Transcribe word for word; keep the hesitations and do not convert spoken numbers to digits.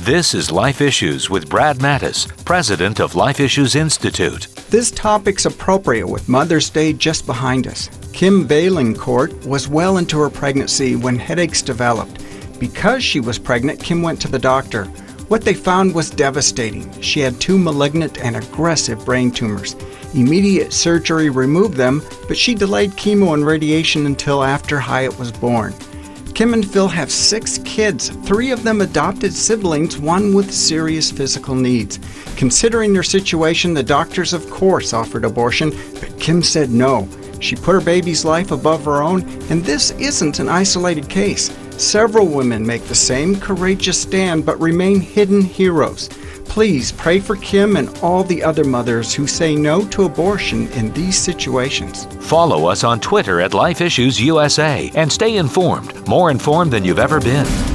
This is Life Issues with Brad Mattis, president of Life Issues Institute. This topic's appropriate with Mother's Day just behind us. Kim Vaillancourt was well into her pregnancy when headaches developed. Because she was pregnant, Kim went to the doctor. What they found was devastating. She had two malignant and aggressive brain tumors. Immediate surgery removed them, but she delayed chemo and radiation until after Hyatt was born. Kim and Phil have six kids, three of them adopted siblings, one with serious physical needs. Considering their situation, the doctors of course offered abortion, but Kim said no. She put her baby's life above her own, and this isn't an isolated case. Several women make the same courageous stand but remain hidden heroes. Please pray for Kim and all the other mothers who say no to abortion in these situations. Follow us on Twitter at Life Issues U S A and stay informed, more informed than you've ever been.